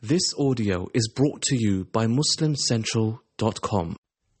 This audio is brought to you by MuslimCentral.com.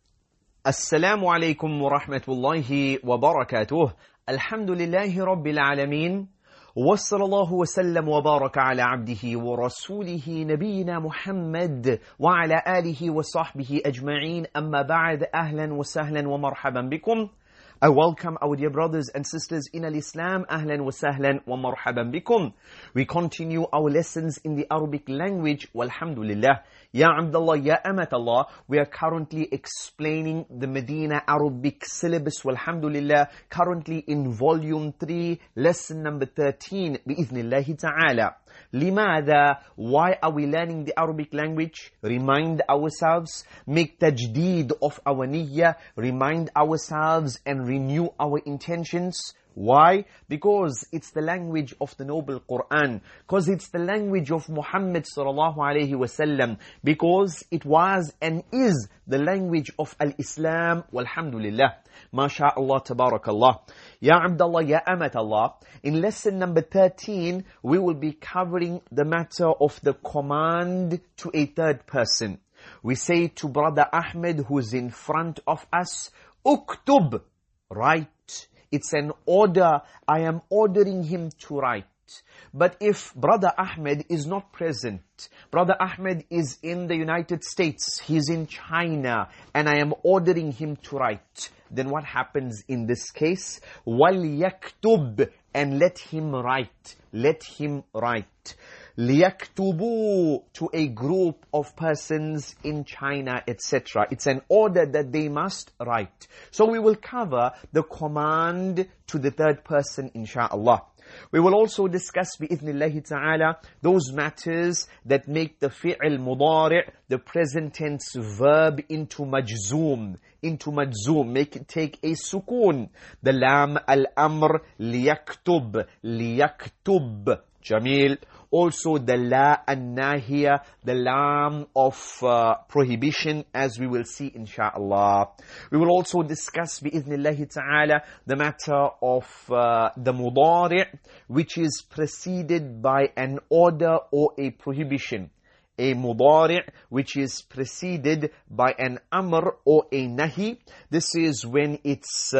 Assalamu alaikum wa rahmatullahi wa barakatuh. Alhamdulillahi rabbil alameen. Wa sallallahu wa sallam wa baraka ala abdihi wa rasulihi nabiyyina Muhammad wa ala alihi wa sahbihi ajma'een. Amma ba'd, ahlan wa sahlan wa marhaban bikum. I welcome our dear brothers and sisters in Al-Islam. Ahlan wa sahlan wa marhaban bikum. We continue our lessons in the Arabic language. Walhamdulillah. Ya Abdullah, Ya Amatallah. We are currently explaining the Medina Arabic syllabus. Walhamdulillah. Currently in volume 3, lesson number 13. Bi'ithnillahi ta'ala. Limada? Why are we learning the Arabic language? Remind ourselves, make tajdeed of our niyyah, remind ourselves and renew our intentions. Why? Because it's the language of the noble Quran. Because it's the language of Muhammad sallallahu alayhi wasallam. Because it was and is the language of Al-Islam. Walhamdulillah. MashaAllah, tabarakallah. Ya Abdullah, Ya Amatallah. In lesson number 13, we will be covering the matter of the command to a third person. We say to Brother Ahmed, who's in front of us, Uktub, write. It's an order. I am ordering him to write. But if Brother Ahmed is not present, Brother Ahmed is in the United States, he's in China, and I am ordering him to write, then what happens in this case? وَلْيَكْتُبْ, and let him write. Let him write. لِيَكْتُبُوا, to a group of persons in China, etc. It's an order that they must write. So we will cover the command to the third person, insha'Allah. We will also discuss bi'ithnillahi ta'ala those matters that make the fi'l mudari', the present tense verb, into majzoom. Make it take a sukoon. The lam al-amr, liyaktub. Jameel. Also the la an-nahiya, the lam of prohibition, as we will see insha'Allah. We will also discuss bi'ithnillahi ta'ala the matter of the mudari', which is preceded by an order or a prohibition. A mudari' which is preceded by an amr or a nahi. This is when it's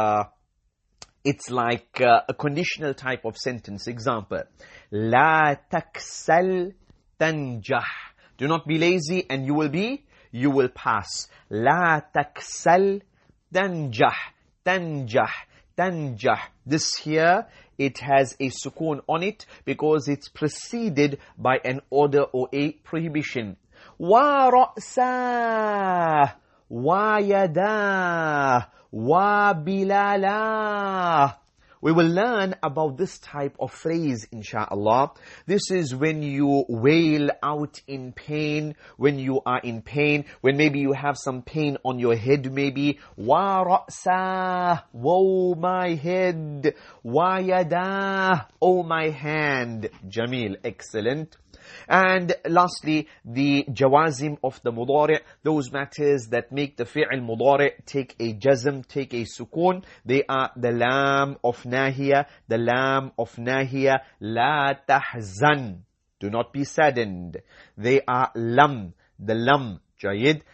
like a conditional type of sentence. Example, La taksal tanjah. Do not be lazy and you will pass. La taksal tanjah. This here, it has a sukoon on it because it's preceded by an order or a prohibition. Wa ra'sah, wa yadah, wa bilala. We will learn about this type of phrase, insha'Allah. This is when you wail out in pain, when you are in pain, when maybe you have some pain on your head maybe. Wa ra'sah, woe my head. Wa yadah, oh my hand. Jameel, excellent. And lastly, the jawazim of the mudari', those matters that make the fi'l mudari' take a jazm, take a sukoon. They are the lam of nahiya, la tahzan, do not be saddened. They are lam, the lam, jayid.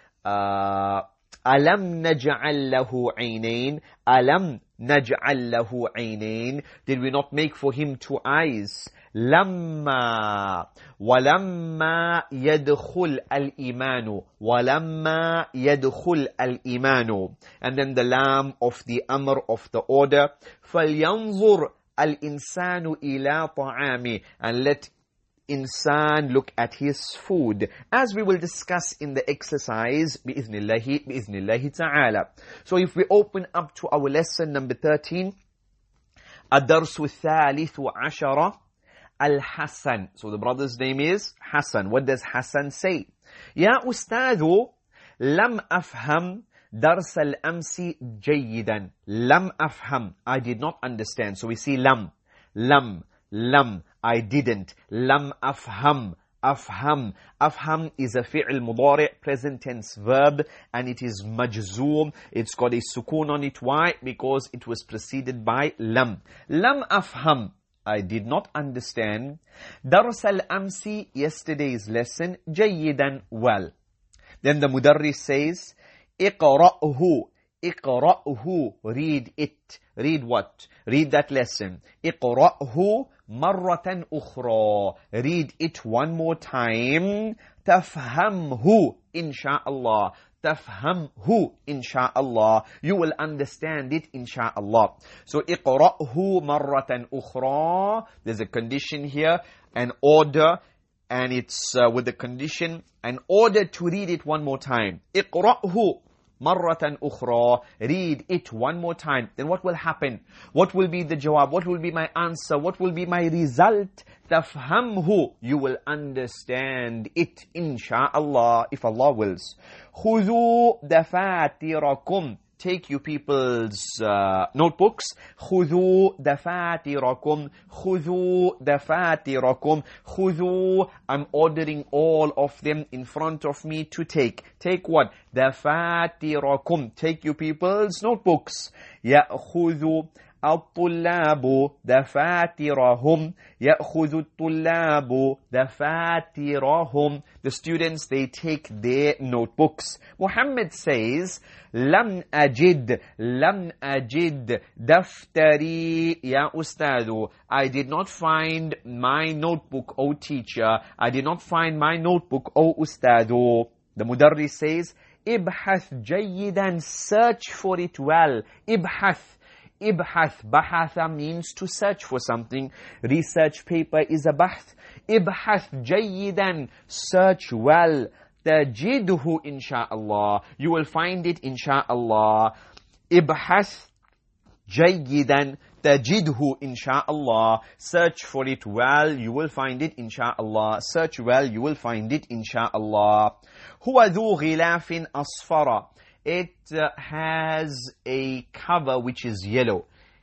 Alam naj'al lahu aynayn, alam naj'al lahu aynayn, did we not make for him two eyes? Lamma, walamma yadkhul al-imanu, walamma yadkhul al-imanu. And then the lam of the amr of the order, falyanzur al-insanu ila ta'ami, and let insan look at his food, as we will discuss in the exercise bi'ithnillahi ta'ala. So if we open up to our lesson number 13, الدرس الثالث عشر Al-Hassan. So the brother's name is Hassan. What does Hassan say? Ya Ustadhu, lam afham dars al-amsi jayyidan. Lam afham, I did not understand. So we see lam, I didn't. Lam afham. Afham is a fi'l mudari', present tense verb, and it is majzoom. It's got a sukoon on it. Why? Because it was preceded by lam. Lam afham. I did not understand. درس الأمس, yesterday's lesson, جيدا, well. Then the mudarris says, اقرأه, اقرأه, read it. Read what? Read that lesson. اقرأه مرة أخرى. Read it one more time. تفهمه insha'Allah. تفهمه insha'Allah. You will understand it insha'Allah. So اقرأه مرة أخرى. There's a condition here, an order, and it's with the condition, an order to read it one more time. اقرأه مرة أخرى. Read it one more time. Then what will happen? What will be the jawab? What will be my answer? What will be my result? تفهمه. You will understand it, insha'Allah, if Allah wills. خذوا دفاتركم. Take you people's notebooks. خذوا دفاتركم. خذوا دفاتركم. خذوا. I'm ordering all of them in front of me to take. Take what? دفاتركم. Take you people's notebooks. يأخذ الطلاب دفاترهم. يأخذ الطلاب دفاترهم. The students, they take their notebooks. Muhammad says, لم أجد دفتري يا أستاذ. I did not find my notebook, O teacher. I did not find my notebook, O أستاذ. The mudarris says, ابحث جيدا. Search for it well. ابحث. Ibhath, bahatha means to search for something. Research paper is a bahth. Ibhath jayidan, search well. Tajidhu insha'Allah. You will find it insha'Allah. Ibhath jayidan, tajidhu insha'Allah. Search for it well, you will find it insha'Allah. Search well, you will find it insha'Allah. Huwa dhu ghilafin asfara. It has a cover which is yellow.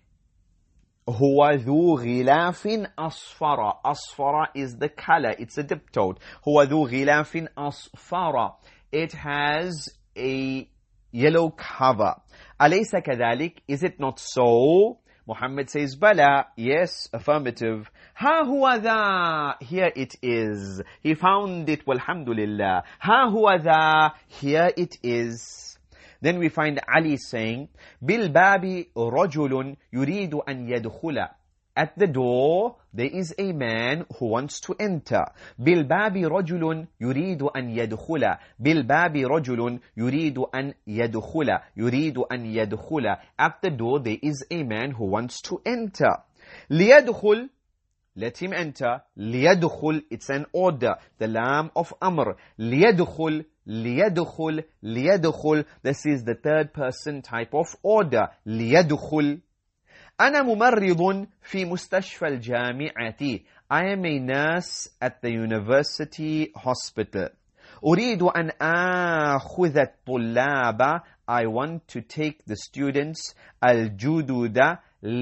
هو ذو غلاف أصفر. أصفر is the color. It's a diptode. هو ذو غلاف أصفر. It has a yellow cover. أليس كذلك? Is it not so? Muhammad says, Bala. Yes, affirmative. Ha huwa dha. Here it is. He found it, walhamdulillah. Ha huwa dha. Here it is. Then we find Ali saying, Bilbabi rajulun yuridu an yadkhula. At the door, there is a man who wants to enter. Bilbabi rajulun yuridu an yadkhula. Bilbabi rajulun yuridu an yadkhula. Yuridu an yadkhula. At the door, there is a man who wants to enter. Liyadkhul. Let him enter. Liyadkhul. It's an order. The lam of amr. Liyadkhul. ليدخل ليدخل. This is the third person type of order. ليدخل. أنا ممرض في مستشفى الجامعة. I am a nurse at the university hospital. أريد أن آخذ الطلاب. I want to take the students الجدد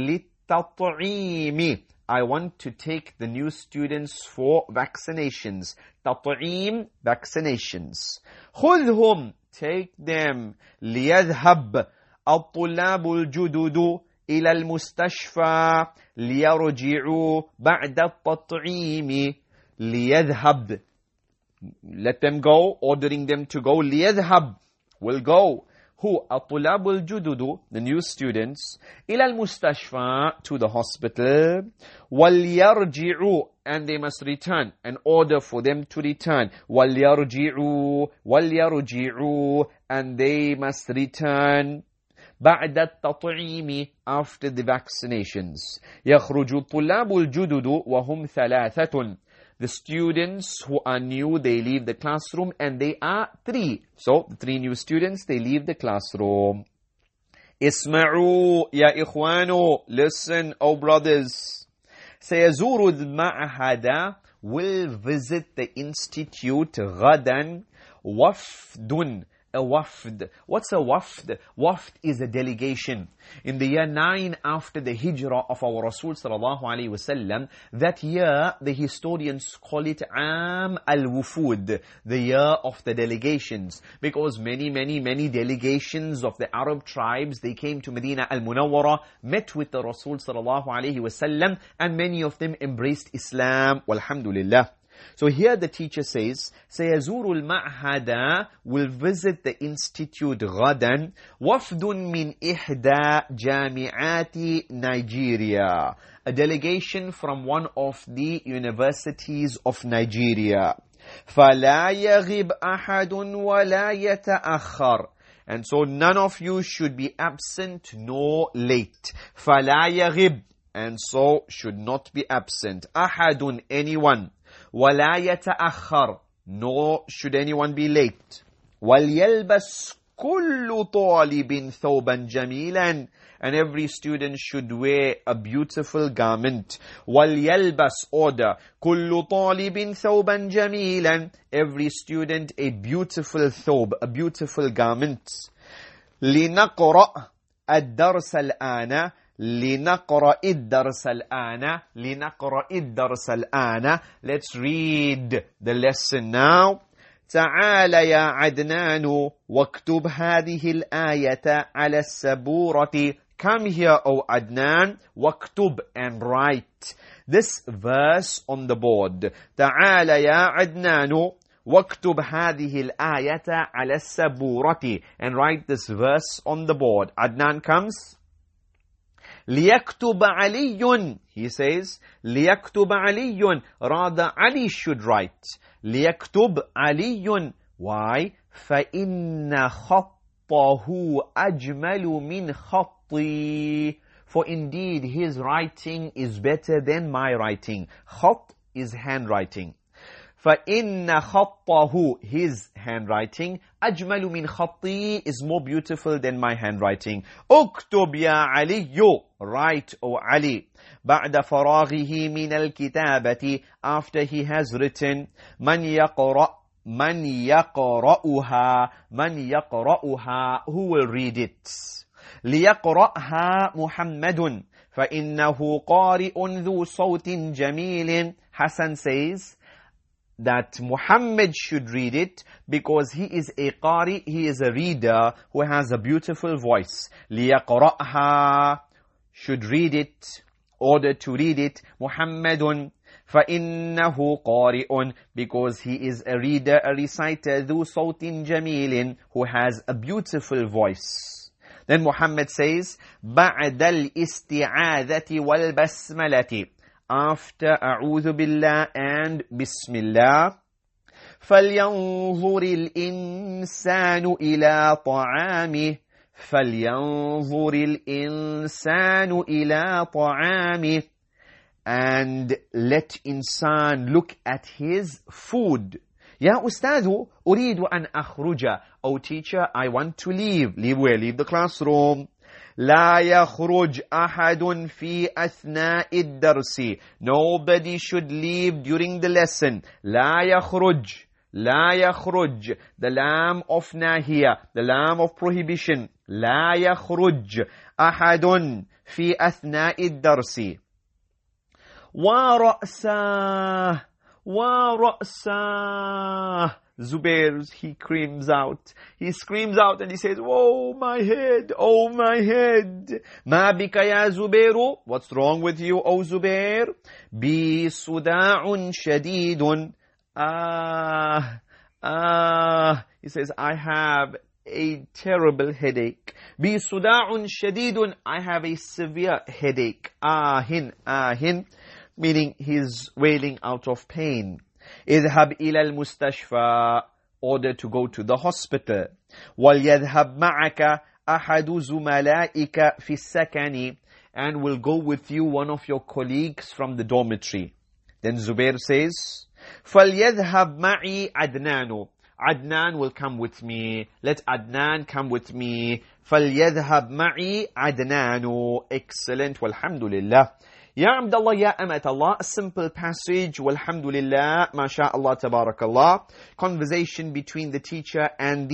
للتطعيم. I want to take the new students for vaccinations. تطعيم, vaccinations. خذهم, take them. ليذهب الطلاب الجدد إلى المستشفى ليرجعوا بعد التطعيم. ليذهب. Let them go, ordering them to go. ليذهب, will go. Who? الطلاب الجدد, the new students. إلى المستشفى, to the hospital. وَلْيَرْجِعُوا, and they must return. An order for them to return. وَلْيَرْجِعُوا, وَلْيَرْجِعُوا, and they must return. بعد التطعيم, after the vaccinations. يخرج الطلاب الجدد وهم ثلاثة. The students who are new, they leave the classroom, and they are 3. So, the 3 new students, they leave the classroom. اسمعوا يا إخوانو, listen, oh brothers. سيزور المعهد, will visit the institute غدا. وفد, a wafd. What's a wafd? Wafd is a delegation. In the year 9 after the hijrah of our Rasul sallallahu alaihi wasallam, that year the historians call it Am al-Wufud, the year of the delegations, because many delegations of the Arab tribes, they came to Medina al-Munawwara, met with the Rasul sallallahu alaihi wasallam, and many of them embraced Islam. Walhamdulillah. So here the teacher says, سيزور المعهد, will visit the institute غدا وفد من إحدى جامعات Nigeria, a delegation from one of the universities of Nigeria. فلا يغب أحد ولا يتأخر, and so none of you should be absent nor late. فلا يغب, and so should not be absent. أحد, anyone. وَلَا يَتَأَخَّرْ, nor should anyone be late. وَلْيَلْبَسْ كُلُّ طَالِبٍ ثَوْبًا جَمِيلًا, and every student should wear a beautiful garment. وَلْيَلْبَسْ, order. كُلُّ طَالِبٍ ثَوْبًا جَمِيلًا, every student a beautiful thawb, a beautiful garment. لِنَقْرَأْ الدَّرْسَ الْآنَ, لنقرأ الدرس الآن, لنقرأ الدرس الآن, let's read the lesson now. تعال يا عدنان واكتب هذه الآية على السبورة. Come here, O Adnan, واكتب, and write this verse on the board. تعال يا عدنان واكتب هذه الآية على السبورة, and write this verse on the board. Adnan comes. لِيَكْتُبَ عَلِيٌّ, he says, لِيَكْتُبَ عَلِيٌّ, rather Ali should write. لِيَكْتُبْ عَلِيٌّ, why? فَإِنَّ خَطَّهُ أَجْمَلُ مِنْ خَطِّي, for indeed his writing is better than my writing. خط is handwriting. فَإِنَّ خَطَّهُ, his handwriting, أَجْمَلُ مِنْ خَطِّي, is more beautiful than my handwriting. اكتب يا علي, write, O Ali. بَعْدَ فَرَاغِهِ مِنَ الْكِتَابَةِ, after he has written. مَنْ يَقْرَأُهَا, مَنْ يَقْرَأُهَا, who will read it. لِيَقْرَأْهَا مُحَمَّدٌ فَإِنَّهُ قَارِئٌ ذُو صَوْتٍ جَمِيلٍ. Hassan says that Muhammad should read it because he is a qari, he is a reader who has a beautiful voice. لِيَقْرَأْهَا, should read it, order to read it. Muhammadun, فَإِنَّهُ قَارِئٌ, because he is a reader, a reciter, ذُو صَوْتٍ جَمِيلٍ, who has a beautiful voice. Then Muhammad says, بَعْدَ الْإِسْتِعَاذَةِ وَالْبَسْمَلَةِ, after أعوذ بالله and بسم الله. فلينظر الإنسان إلى طعامه, فلينظر الإنسان إلى طعامه, and let insan look at his food. يا أستاذ أريد أن أخرج, oh teacher, I want to leave. Leave where? Leave the classroom. لا يخرج أحد في أثناء الدرس, nobody should leave during the lesson. لا يخرج, لا يخرج, the lam of nahiya, the lam of prohibition. لا يخرج أحد في أثناء الدرس. ورأساه, ورأساه, Zubair, he screams out. He screams out and he says, oh my head, oh my head. ما بك يا زبير, what's wrong with you, O Zubair? بي صداع شديد. He says, I have a terrible headache. بي صداع شديد, I have a severe headache. آهن, meaning he's wailing out of pain. اذهب إلى المستشفى, order to go to the hospital. وليذهب معك أحد زملائك في السكن, and will go with you one of your colleagues from the dormitory. Then Zubair says, فليذهب معي عدنان, Adnan will come with me. Let Adnan come with me. فليذهب معي عدنان. Excellent. Walhamdulillah. Ya Abdullah, Ya Amat Allah, a simple passage, walhamdulillah, mashallah, tabarakallah, conversation between the teacher and the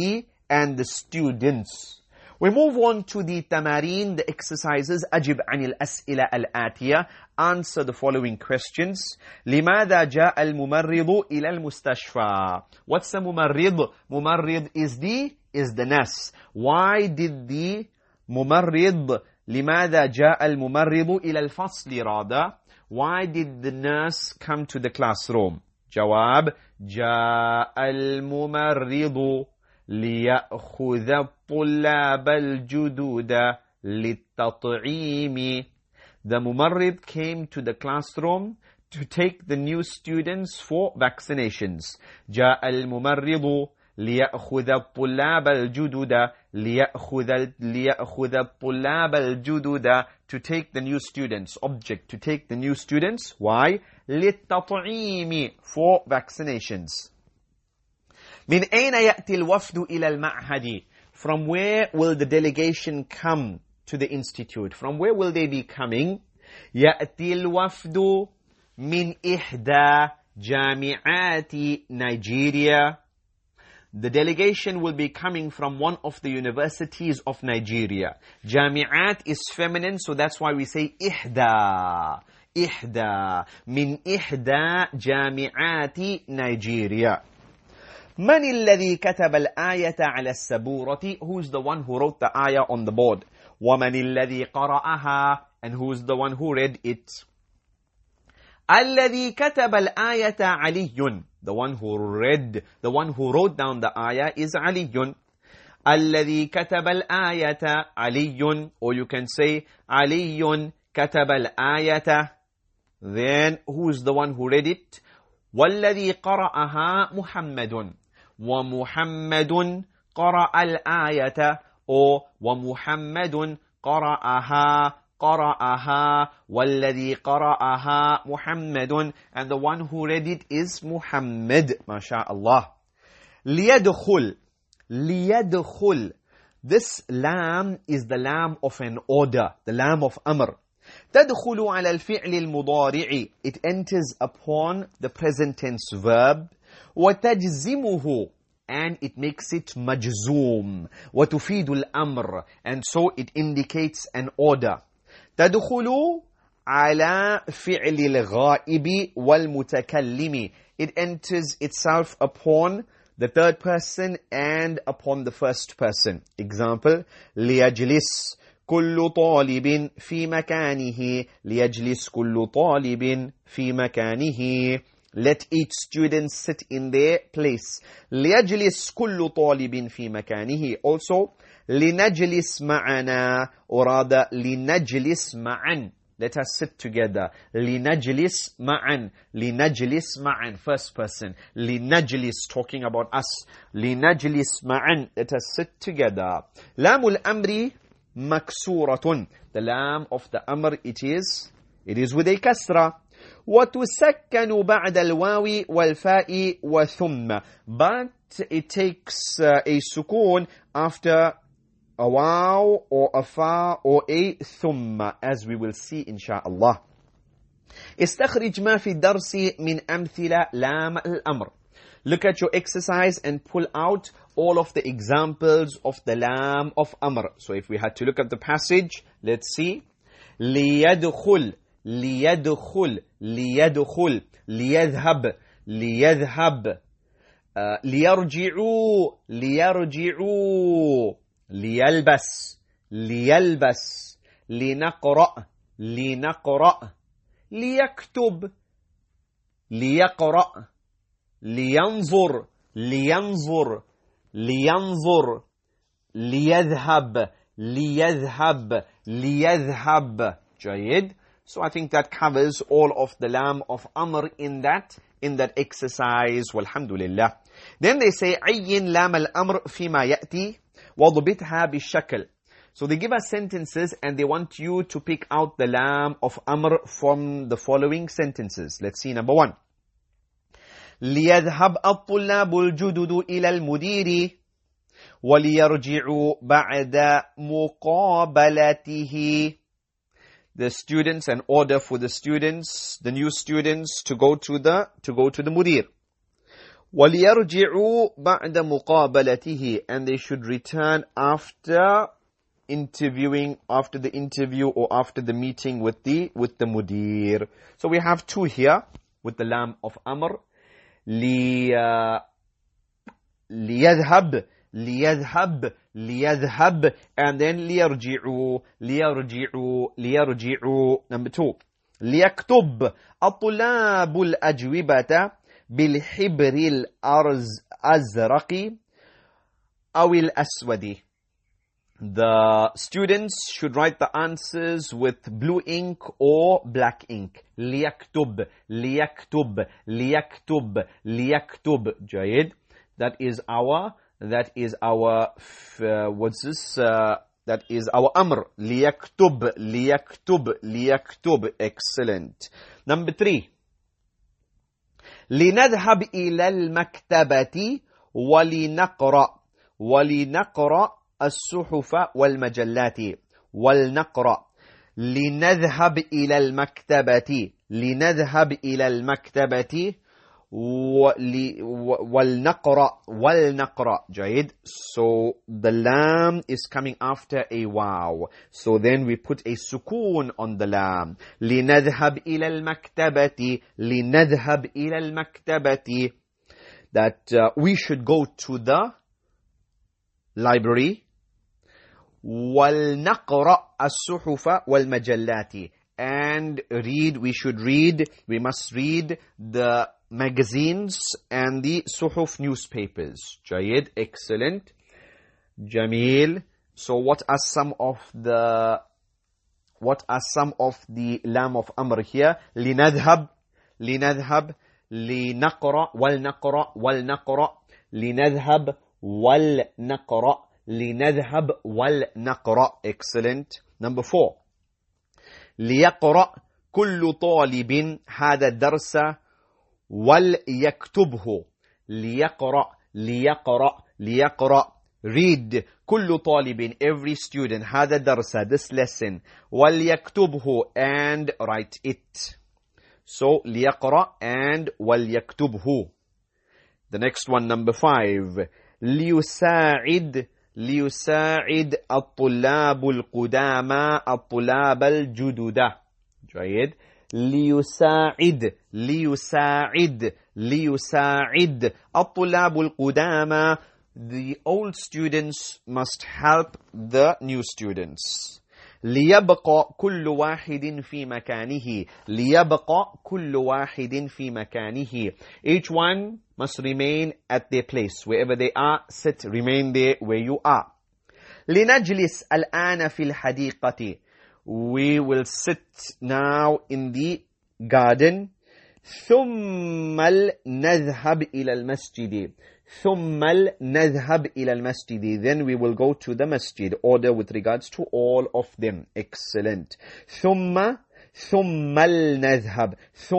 and the students. We move on to the tamarin, the exercises. أجب عن الأسئلة الآتية. Answer the following questions. لماذا جاء الممرض إلى المستشفى? What's the ممرض? ممرض is the nurse. Why did the ممرض لماذا جاء الممرض إلى الفصل rather? Why did the nurse come to the classroom? جواب جاء الممرض ليأخذ الطلاب الجدد للتطعيم. The mumarrid came to the classroom to take the new students for vaccinations. جاء الممرض ليأخذ الطلاب الجدد ليأخذ الطلاب الجدد, to take the new students. Object, to take the new students. Why? للتطعيم, for vaccinations. من أين يأتي الوفد إلى المعهد? From where will the delegation come to the institute? From where will they be coming? يأتي الوفد من إحدى جامعات نيجيريا. The delegation will be coming from one of the universities of Nigeria. Jami'at is feminine, so that's why we say إحدى. إحدى من إحدى جامعات نيجيريا. من الذي كتب الآية على السبورة? Who is the one who wrote the ayah on the board? ومن الذي قرأها? And who is the one who read it? الذي كتب الآية علي. The one who wrote down the ayah is علي. الذي كتب الآية علي. Or you can say علي كتب الآية. Then who is the one who read it? والذي قرأها محمد. ومحمد قرأ الآية. Or ومحمد قرأها والذي قرأها محمد, and the one who read it is Muhammad. MashaAllah. ليدخل. This lam is the lam of an order, the lam of amr. تدخل على الفعل المضارع. It enters upon the present tense verb. وتجزمه, and it makes it majzoom. وتفيد الأمر, and so it indicates an order. تدخل على فعل الغائب والمتكلم. It enters itself upon the third person and upon the first person. Example, ليجلس كل طالب في مكانه. ليجلس كل طالب في مكانه. Let each student sit in their place. ليجلس كل طالب في مكانه. Also, لنجلس معنا, or rather, لنجلس معا. Let us sit together. لنجلس معا. لنجلس معا. First person. لنجلس, talking about us. لنجلس معا. Let us sit together. لام الأمر مكسورة. The lam of the amr, it is with a kasra. وتسكن بعد الواو والفاء وثم. But it takes a sukun after a waw or a fa or a thumma, as we will see inshaAllah. استخرج ما في الدرس من أمثلة لام الأمر. Look at your exercise and pull out all of the examples of the lam of amr. So if we had to look at the passage, let's see. ليدخل ليدخل ليدخل ليذهب ليذهب ليرجعوا ليرجعوا ليلبس ليلبس لنقرأ لنقرأ ليكتب ليقرأ لينظر لينظر لينظر ليذهب ليذهب ليذهب. جيد. So I think that covers all of the lam of amr in that exercise. Walhamdulillah. Then they say عين لام الأمر فيما يأتي وضبطها بالشكل. So they give us sentences and they want you to pick out the lam of amr from the following sentences. Let's see number 1. ليذهب الطلاب الجدد إلى المدير وليرجعوا بعد مقابلته. The students, an order for the students, the new students, to go to the mudir. وَلْيَرْجِعُوا بَعْدَ مُقَابَلَتِهِ, and they should return after the interview or after the meeting with the mudir. So we have two here with the lam of amr. لِيَذْهَبْ, and then لِيَرْجِعُوا. Number two, لِيَكْتُبْ الطُّلَابُ الْأَجْوِبَةَ بِالْحِبْرِ الْأَزْرَقِ أَوِ الْأَسْوَدِ. The students should write the answers with blue ink or black ink. لِيَكْتُبْ. جيد. That is our what's this? That is our amr. لِيَكْتُبْ. Excellent. Number three. لِنَذْهَبْ إِلَى الْمَكْتَبَةِ وَلِنَقْرَأ الصحف والمجلات ولنقرأ. لنذهب إلى المكتبة ولنقرأ. جيد. So the lam is coming after a waw. So then we put a sukoon on the lam. لنذهب إلى المكتبة. That we should go to the library. وَلْنَقْرَأْ الصُّحُفَ وَالْمَجَلَّاتِ, and we must read the magazines and the suhuf newspapers. Jayid. Excellent. Jamil. So what are some of the lam of amr here? لِنَذْهَبْ لِنَقْرَأ وَلْنَقْرَأ لِنَذْهَبْ وَلْنَقْرَأ. Excellent. Number four. لِيَقْرَأْ كُلُّ طَالِبٍ هَذَا الدَّرْسَ وَلْيَكْتُبْهُ. لِيَقْرَأ. Read. كُلُّ طَالِبٍ, every student. هَذَا الدَّرْسَ, this lesson. وَلْيَكْتُبْهُ, and write it. So لِيَقْرَأ and وَلْيَكْتُبْهُ. The next one, number five. لِيُسَاعِدْ الطلاب القدامى الطلاب الجدد. جيد. ليساعد الطلاب القدامى. The old students must help the new students. ليبقى كل واحد في مكانه. Each one must remain at their place. Wherever they are, remain there where you are. لنجلس الآن في الحديقة. We will sit now in the garden. ثم نذهب إلى المسجد. Then we will go to the masjid. Order with regards to all of them. Excellent. ثم النذهب.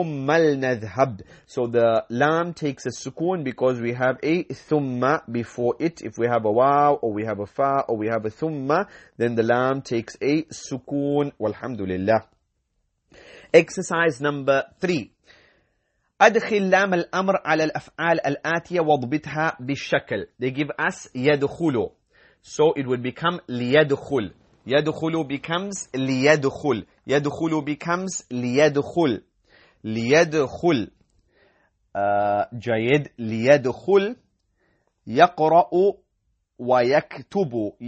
So the lam takes a sukoon because we have a thumma before it. If we have a waw or we have a fa or we have a thumma, then the lam takes a sukoon. Walhamdulillah. Exercise number 3. أدخل لام الأمر على الأفعال الآتية واضبطها بالشكل. They give us يدخل. So it would become ليدخل. يدخل becomes ليدخل. يدخل becomes ليدخل. جيد. ليدخل. يقرأ ويكتب.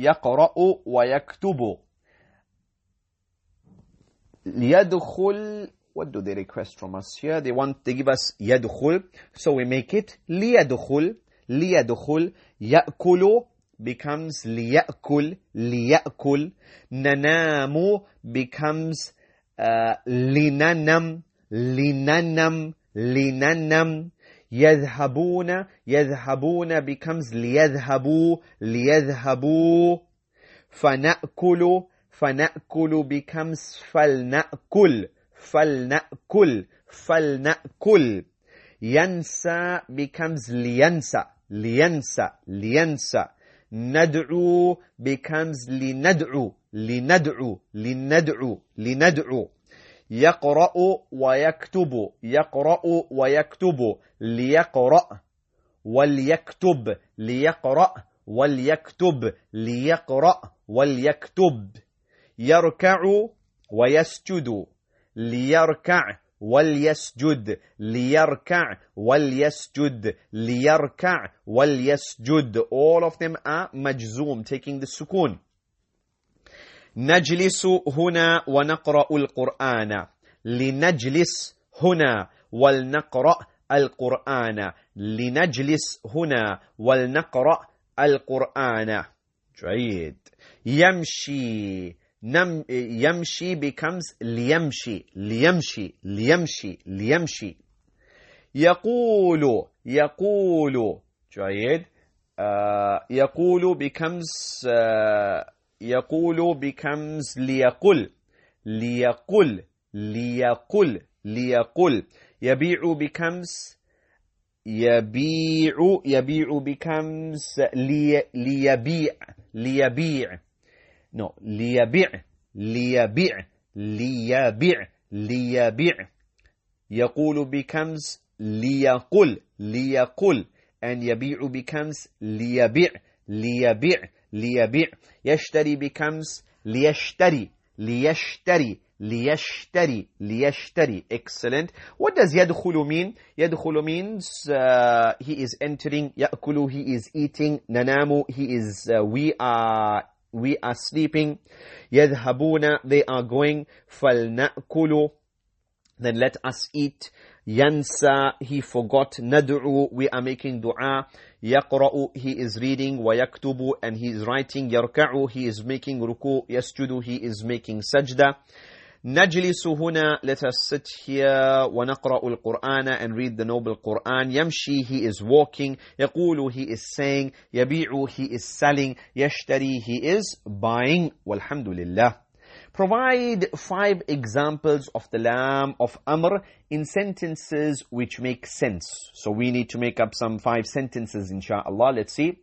ليدخل. What do they request from us here? They give us يدخل. So we make it ليدخل. يأكل becomes ليأكل. ننام becomes لننم. يذهبون becomes ليذهبوا. فنأكل becomes فلنأكل. ينسى becomes لينسى. ندعو becomes لندعو. يقرأ ويكتب. ليقرأ وليكتب ليقرأ وليكتب ليقرأ وليكتب يركع ويسجد ليركع وليسجد ليركع وليسجد ليركع وليسجد. All of them are مجزوم, taking the سكون. نجلس هنا ونقرأ القرآن لنجلس هنا ولنقرأ القرآن لنجلس هنا ولنقرأ القرآن. جيد. يمشي يمشي becomes ليمشي ليمشي ليمشي ليمشي. يقول يقول. جيد. يقول becomes يقول becomes ليقل ليقل ليقل ليقل. يبيع becomes يبيع يبيع becomes ليبيع ليبيع. No, ليبيع ليبيع ليبيع ليبيع. يقول becomes ليقل ليقل, and يبيع becomes ليبيع ليبيع ليبيع. يشتري becomes ليشتري ليشتري ليشتري ليشتري. Excellent. What does يدخل mean? يدخل means he is entering. يأكل, he is eating. ننام, he is we are sleeping. يذهبون, they are going. فلنأكل, then let us eat. ينسى, he forgot. ندعو, we are making dua. يقرأ, he is reading. ويكتب, and he is writing. يركع, he is making ruku. يسجد, he is making sajda. نجلس هنا, let us sit here. ونقرأ القرآن, and read the noble Quran. يمشي, he is walking. يقول, he is saying. يبيع, he is selling. يشتري, he is buying. والحمد لله. Provide 5 examples of the lam of amr in sentences which make sense. So we need to make up some 5 sentences, inshallah. Let's see.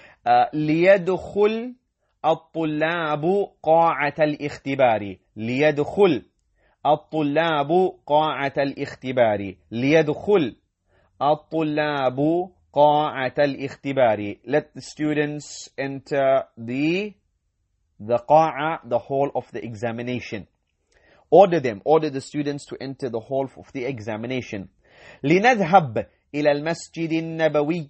ليدخل الطلاب قاعة الاختبار. ليدخل الطلاب قاعة الاختبار. ليدخل الطلاب قاعة الاختبار. Let the students enter the qa'a, the hall of the examination. Order the students to enter the hall of the examination. لنذهب إلى المسجد النبوي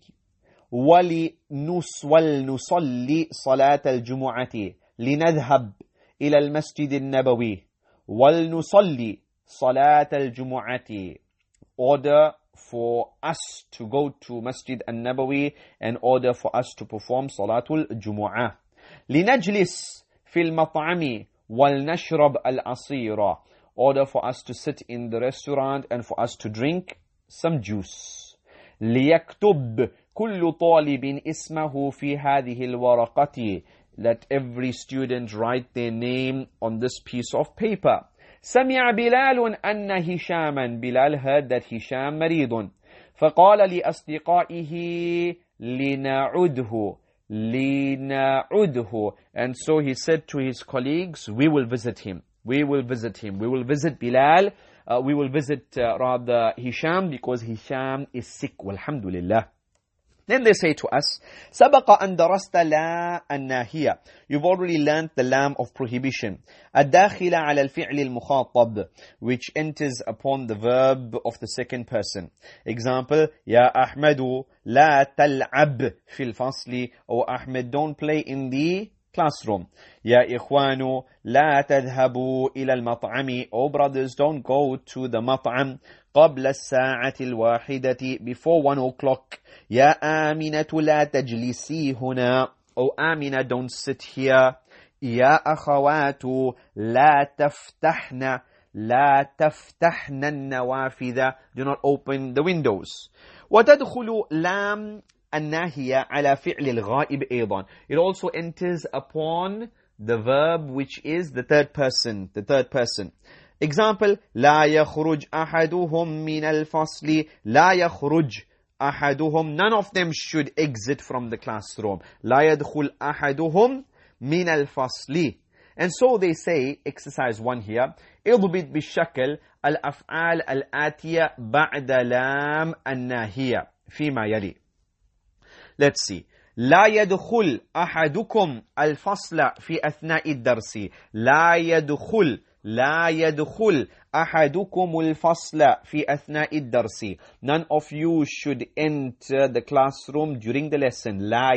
ولنصلي صلاة الجمعة. لنذهب إلى المسجد النبوي ولنصلي صلاة الجمعة. Order for us to go to Masjid al-Nabawi, and order for us to perform Salatul Jumu'ah. لنجلس في المطعم ولنشرب العصير. Order for us to sit in the restaurant and for us to drink some juice. ليكتب كل طالب اسمه في هذه الورقة. Let every student write their name on this piece of paper. سمع بلال أن هشاما. Bilal heard that Hisham مريض. فقال لأصدقائه لنعده. لنعده. And so he said to his colleagues, we will visit him. We will visit him. We will visit Bilal. We will visit rather Hisham, because Hisham is sick. Walhamdulillah. Then they say to us, سبق أن درست لا الناهية. You've already learned the lam of prohibition. الداخلة على الفعل المخاطب, which enters upon the verb of the second person. Example, يا أحمد لا تلعب في الفصل. Or Ahmed, don't play in the classroom. يا إخوان لا تذهبوا إلى المطعم. Oh brothers, don't go to the مطعم قبل الساعة الواحدة, before 1 o'clock. يا آمنة لا تجلسي هنا. Oh Amina, don't sit here. يا أخوات لا تفتحن النوافذ. Do not open the windows. وتدخل لام الناهية على فعل الغائب أيضا. It also enters upon the verb which is the third person. Example, لا يخرج أحدهم من الفصل. لا يخرج أحدهم. None of them should exit from the classroom. لا يدخل أحدهم من الفصل. And so they say, exercise 1 here, اضبط بالشكل الأفعال الآتية بعد لام الناهية فيما يلي. Let's see. لا يدخل أحدكم الفصل في أثناء الدرس. لا يدخل أحدكم الفصل في أثناء الدرس. None of you should enter the classroom during the lesson. لا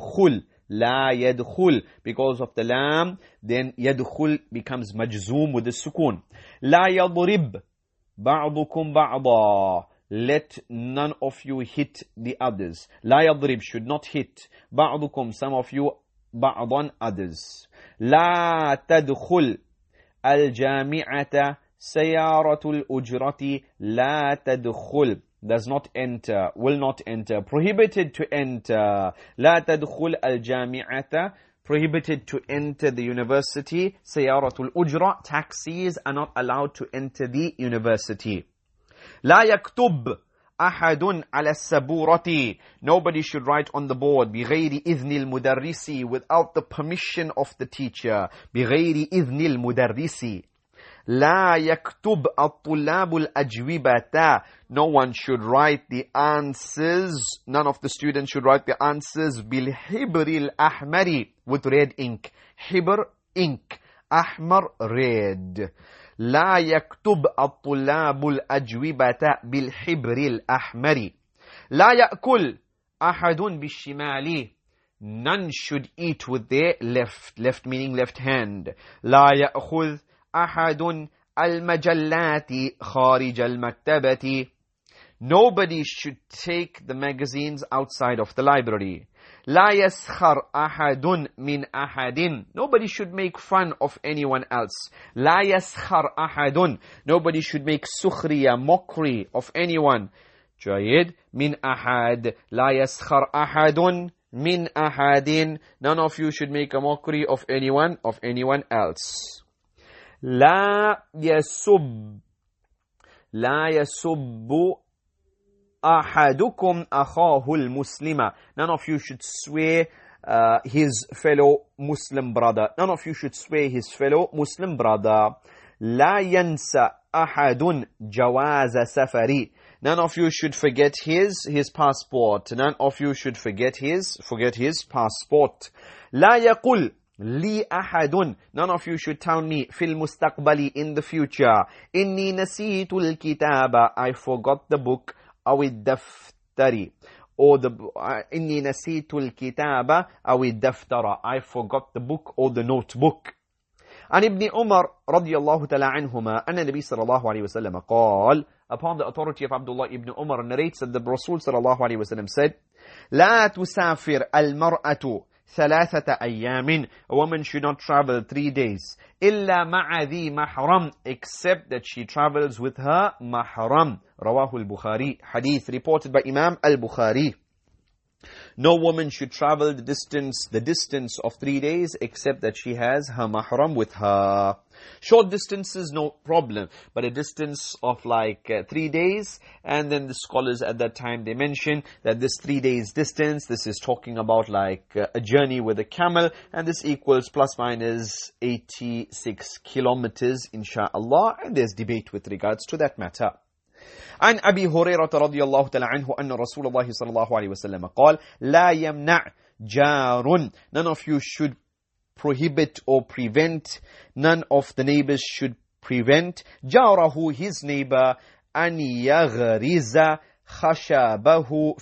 يدخل. Because of the lam, then يدخل becomes majzoom with the sukun. لا يضرب بعضكم بعضا. Let none of you hit the others. لا يضرب should not hit. بعضكم, some of you, بعضا, others. لا تدخل الجامعة سيارة الأجرة. لا تدخل does not enter, will not enter, prohibited to enter. لا تدخل الجامعة, prohibited to enter the university. سيارة الأجرة, taxis are not allowed to enter the university. لا يكتب أحد على السبورة. Nobody should write on the board بغير إذن المدرس, without the permission of the teacher. بغير إذن المدرس. لا يكتب الطلاب الأجوبة. No one should write the answers. None of the students should write the answers بالحبر الأحمر, with red ink. حبر, ink. أحمر, red. لا يكتب الطلاب الأجوبة بالحبر الأحمر. لا يأكل أحد بالشمال. None should eat with their left. Left meaning left hand. لا يأخذ أحد المجلات خارج المكتبة. Nobody should take the magazines outside of the library. لا يسخر أحد من أحد. Nobody should make fun of anyone else. لا يسخر أحد. Nobody should make سخرية, mockery of anyone. جيد. من أحد. لا يسخر أحد من أحد. None of you should make a mockery of anyone else. لا يسب أحدكم أخاه المسلم. None of you should swear his fellow Muslim brother. None of you should swear his fellow Muslim brother. لا ينسى أحد جواز سفري. None of you should forget his passport. None of you should forget his passport. لا يقل لي أحد. None of you should tell me في المستقبل, in the future. إني نسيت الكتاب. I forgot the book. أو الدفتر, or إني نسيت الكتاب أو الدفتر. I forgot the book or the notebook. عن ابن عمر رضي الله تعالى عنهما أن النبي صلى الله عليه وسلم قال, upon the authority of Abdullah ibn Umar, narrates that the Rasul صلى الله عليه وسلم said, لا تسافر المرأة ثلاثة أيام. A woman should not travel 3 days. إلا مع ذي محرم, except that she travels with her mahram. رواه البخاري. Hadith reported by Imam al-Bukhari. No woman should travel the distance of 3 days except that she has her mahram with her. Short distances, no problem. But a distance of like 3 days, and then the scholars at that time, they mention that this 3 days distance, this is talking about like a journey with a camel, and this equals plus minus 86 kilometers, inshallah. And there's debate with regards to that matter. عن أبي هريرة رضي الله تعالى عنه أن رسول الله صلى الله عليه وسلم قال لا يمنع جار. None of you should prohibit or prevent, none of the neighbors should prevent جاره, his neighbor, أن يغرز خشبه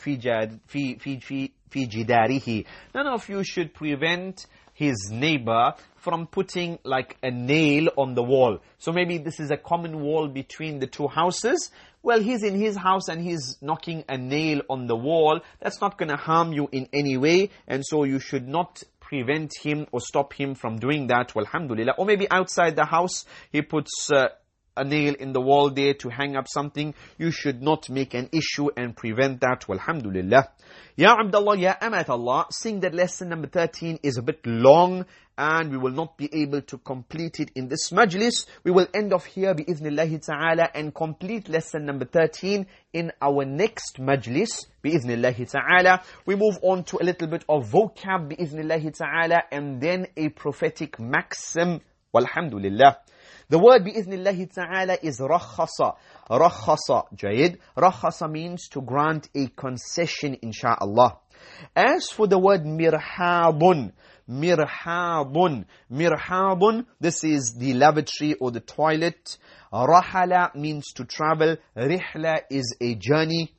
في جداره. None of you should prevent his neighbor from putting like a nail on the wall. So maybe this is a common wall between the two houses. Well, he's in his house and he's knocking a nail on the wall. That's not going to harm you in any way. And so you should not prevent him or stop him from doing that. Walhamdulillah. Or maybe outside the house, he puts a nail in the wall there to hang up something. You should not make an issue and prevent that. Walhamdulillah. Ya Abdullah, Ya Amat Allah, seeing that lesson number 13 is a bit long and we will not be able to complete it in this majlis, we will end off here bi'ithnillahi ta'ala and complete lesson number 13 in our next majlis bi'ithnillahi ta'ala. We move on to a little bit of vocab bi'ithnillahi ta'ala and then a prophetic maxim. Walhamdulillah. The word bi'ithnillahi ta'ala is rakhasa. Rakhasa, jayid. Rakhasa means to grant a concession, insha'Allah. As for the word mirhabun, mirhabun, this is the lavatory or the toilet. Rahala means to travel. Rihla is a journey.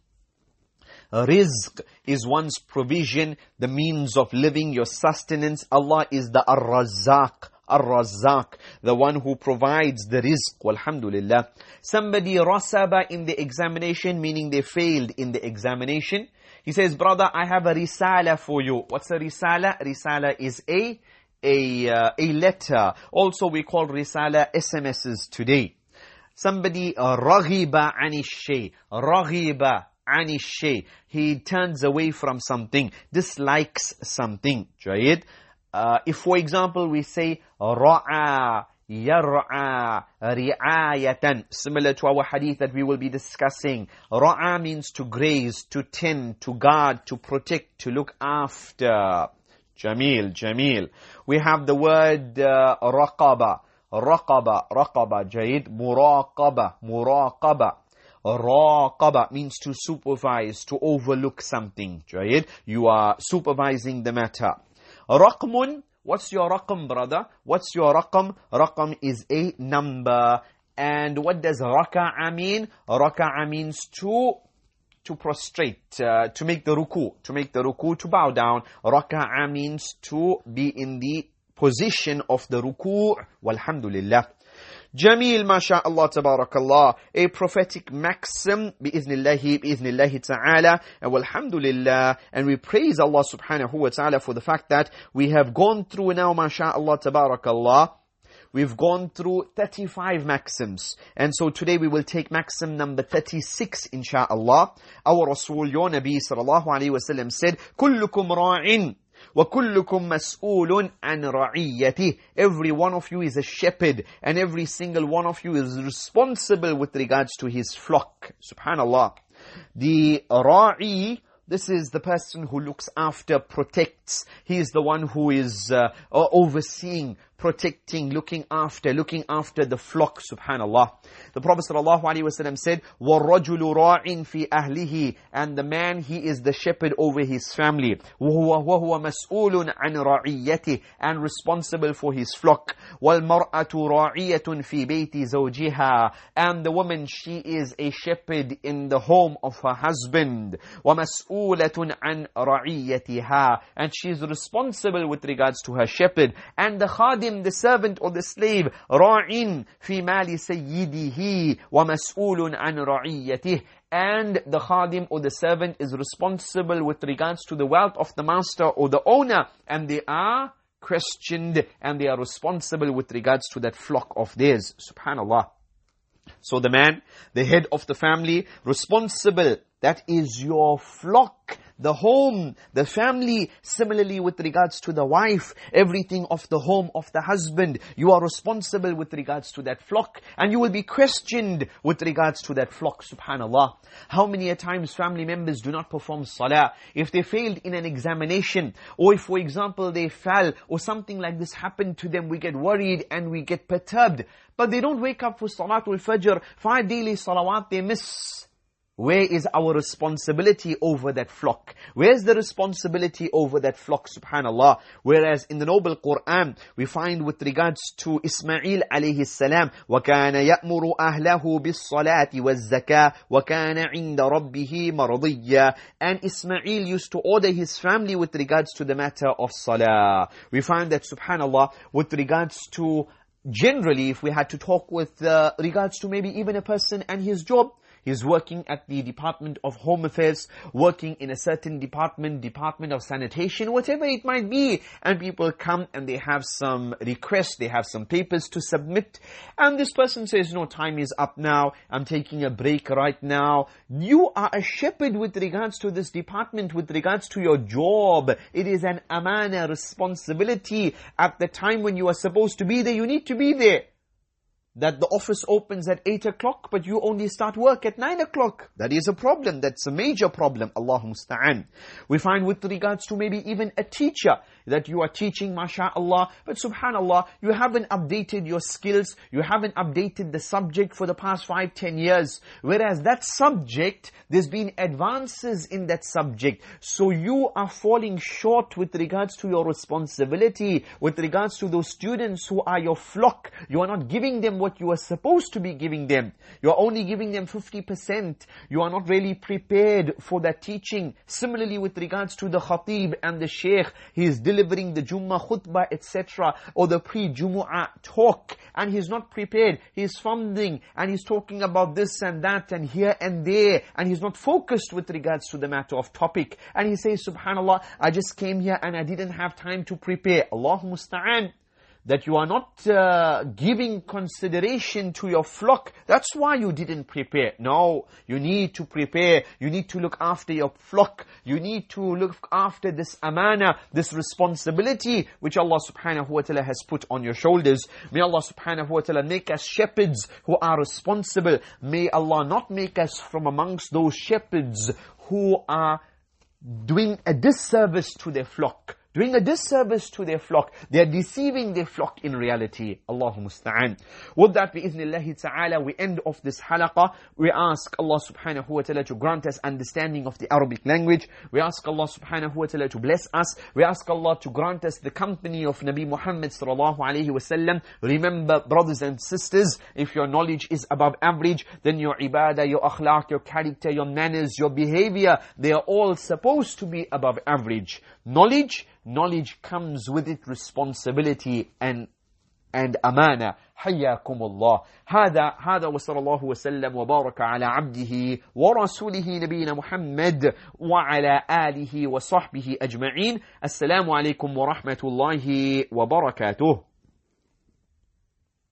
Rizq is one's provision, the means of living, your sustenance. Allah is the Ar-Razzaq. Ar-Razzaq, the one who provides the rizq. Walhamdulillah. Somebody rasaba in the examination, meaning they failed in the examination. He says, brother, I have a risala for you. What's a risala? Risala is a letter. Also we call risala SMSs today. Somebody raghiba ani shay. Raghiba ani shay. He turns away from something, dislikes something. Jayid. If for example we say ra'a, yar'a, ri'ayatan, similar to our hadith that we will be discussing. Ra'a means to graze, to tend, to guard, to protect, to look after. Jameel, jameel. We have the word raqaba, jayid, muraqaba. Raqaba means to supervise, to overlook something. Jayid, you are supervising the matter. Raqmun, what's your raqam, brother? What's your raqam? Raqam is a number. And what does raka'a mean? Raka'a means to prostrate, to make the ruku, to bow down. Raka'a means to be in the position of the ruku. Walhamdulillah. Jameel, masha'Allah, tabarakallah, a prophetic maxim, bi'iznillahi ta'ala, and walhamdulillah, and we praise Allah subhanahu wa ta'ala for the fact that we have gone through now, masha'Allah, tabarakallah, we've gone through 35 maxims, and so today we will take maxim number 36, insha'Allah. Our Rasul, your Nabi, sallallahu alayhi wa sallam, said, كُلُّكُمْ رَاعٍ وَكُلُّكُمْ مَسْئُولٌ عَنْ رَعِيَّتِهِ. Every one of you is a shepherd, and every single one of you is responsible with regards to his flock. Subhanallah. The ra'i, this is the person who looks after, protects. He is the one who is overseeing, protecting, looking after the flock. Subhanallah. The Prophet ﷺ said, وَالرَّجُلُ رَاعٍ فِي أَهْلِهِ, and the man, he is the shepherd over his family. وَهُوَ مَسْئُولٌ عَنْ رَعِيَّتِهِ, and responsible for his flock. وَالْمَرْأَةُ رَاعِيَةٌ فِي بَيْتِ زَوْجِهَا, and the woman, she is a shepherd in the home of her husband. وَمَسْئُولَةٌ عَنْ رَعِيَّتِهَا, and she is responsible with regards to her shepherd. And the khadim, the servant or the slave, ra'in fi mali sayyidihi wa mas'ulun an ra'iyyatihi, and the khadim or the servant is responsible with regards to the wealth of the master or the owner, and they are questioned and they are responsible with regards to that flock of theirs. Subhanallah. So the man, the head of the family, responsible, that is your flock, the home, the family. Similarly with regards to the wife, everything of the home of the husband, you are responsible with regards to that flock, and you will be questioned with regards to that flock. Subhanallah. How many a times family members do not perform salah? If they failed in an examination, or if for example they fell, or something like this happened to them, we get worried and we get perturbed. But they don't wake up for Salatul Fajr, 5 daily salawat they miss. Where is our responsibility over that flock? Where is the responsibility over that flock? Subhanallah. Whereas in the noble Quran, we find with regards to Ismail alayhi salam, وَكَانَ يَأْمُرُ أَهْلَهُ بِالصَّلَاةِ وَالزَّكَاةِ وَكَانَ عِنْدَ رَبِّهِ مَرْضِيًّا. And Ismail used to order his family with regards to the matter of salah. We find that, subhanallah, with regards to generally, if we had to talk with regards to maybe even a person and his job, he's working at the Department of Home Affairs, working in a certain department of sanitation, whatever it might be. And people come and they have some requests, they have some papers to submit. And this person says, no, time is up now, I'm taking a break right now. You are a shepherd with regards to this department, with regards to your job. It is an amana, responsibility. At the time when you are supposed to be there, you need to be there. that the office opens at 8 o'clock, but you only start work at 9 o'clock. That is a problem. That's a major problem. Allahu musta'an. We find with regards to maybe even a teacher, that you are teaching, mashallah, but subhanallah, you haven't updated your skills, you haven't updated the subject for the past 5-10 years. Whereas that subject, there's been advances in that subject. So you are falling short with regards to your responsibility, with regards to those students who are your flock. You are not giving them what you are supposed to be giving them. You are only giving them 50%. You are not really prepared for that teaching. Similarly with regards to the khatib and the sheikh, he is delivering the Jummah khutbah, etc., or the pre-Jumu'ah talk, and he's not prepared. He's fumbling, and he's talking about this and that, and here and there, and he's not focused with regards to the matter of topic. And he says, subhanallah, I just came here and I didn't have time to prepare. Allahu musta'an. That you are not giving consideration to your flock. That's why you didn't prepare. No, you need to prepare. You need to look after your flock. You need to look after this amana, this responsibility which Allah subhanahu wa ta'ala has put on your shoulders. May Allah subhanahu wa ta'ala make us shepherds who are responsible. May Allah not make us from amongst those shepherds who are doing a disservice to their flock. Doing a disservice to their flock. They are deceiving their flock in reality. Allahu musta'an. With that, bi'iznillahi ta'ala, we end off this halaqah. We ask Allah subhanahu wa ta'ala to grant us understanding of the Arabic language. We ask Allah subhanahu wa ta'ala to bless us. We ask Allah to grant us the company of Nabi Muhammad sallallahu alayhi wa sallam. Remember, brothers and sisters, if your knowledge is above average, then your ibadah, your akhlaq, your character, your manners, your behavior, they are all supposed to be above average. Knowledge comes with it responsibility and amana. حياكم الله. هذا وصلى الله وسلم وبارك على عبده ورسوله نبينا محمد وعلى آله وصحبه أجمعين. السلام عليكم ورحمة الله وبركاته.